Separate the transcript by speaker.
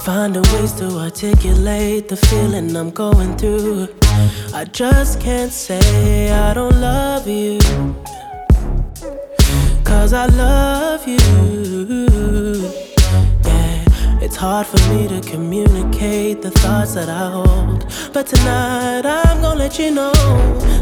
Speaker 1: Finding ways to articulate the feeling I'm going through. I just can't say I don't love you, 'cause I love you. Yeah, it's hard for me to communicate the thoughts that I hold, but tonight I'm gonna let you know